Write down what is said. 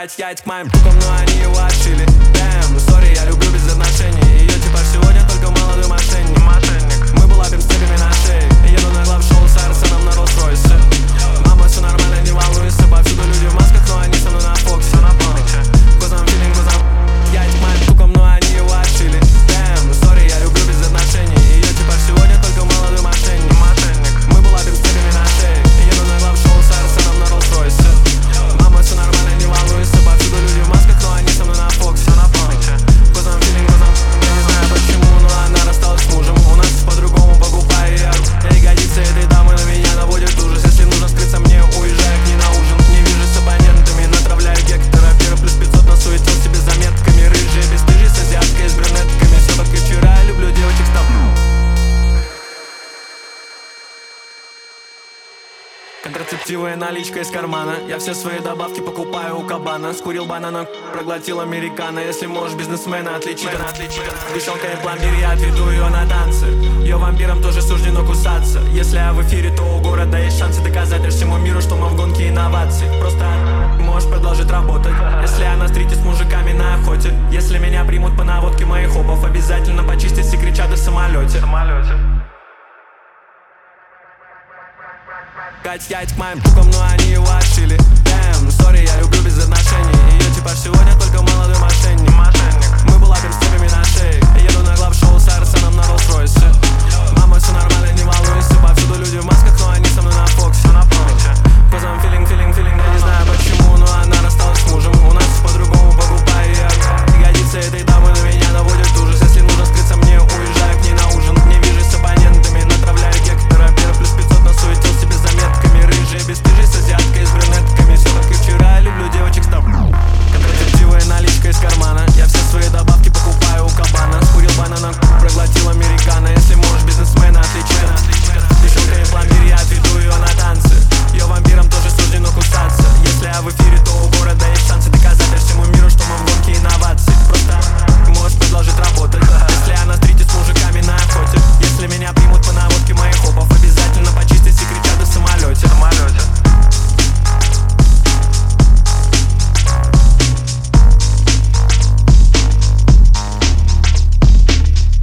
Катя к моим штукам, но они его отшили. Дэм, сори, я люблю без отношений. Ее типа сегодня только молодой мошенник. Мы бы лапим с цепями на шее. Еду на глав-шоу с Арсеном на Роллс-Ройсе. Мама, все нормально, не волнуйся. Повсюду люди в масках, но они со мной на Фоксе. Козам филинг, козам. Катя к моим штукам, но они его отшили. Дэм, сори, я люблю без отношений. Ее типа сегодня только молодой мошенник. Мы бы лапим с цепями на шее. Еду на глав-шоу с Арсеном на Роллс-Ройсе. Мама, все нормально, не волнуйся. Повсюду люди в масках, но они со мной на Фоксе. Козам филинг, козам. Я не знаю почему, но она рассталась с мужем. У нас по-другому покупаю я. Ягодицы этой дамы на меня наводят ужас. Если нужно скрыться мне, уезжаю к ней на ужин. Не вижу с абонентами, натравляю гектора. Первый плюс 500 насуетил себе заметками. Рыжие, бесстыжие, с азиаткой, с брюнетками. Все как и вчера, я люблю девочек с тобой. Контрацептивы и наличка из кармана. Я все свои добавки покупаю у кабана. Скурил банана, проглотил американо. Если можешь бизнесмена отличить от веселка и пломбир, я отведу ее на танцы. Ее вампирам тоже суждено кусаться. Если я в эфире, то у города есть шансы доказать всему миру, что мы в гонке инноваций. Просто можешь продолжить работать. Если я на стрите с мужиками на охоте. Если меня примут по наводке моих хопов, обязательно почистить все кричаты в самолете. Катя к моим штукам, но они его отшили. Дэм, сори, я люблю без отношений. Ее типа сегодня только молодой мошенник. Мы бы лапим с цепями на шее. Еду на глав-шоу с Арсеном на Роллс-Ройсе.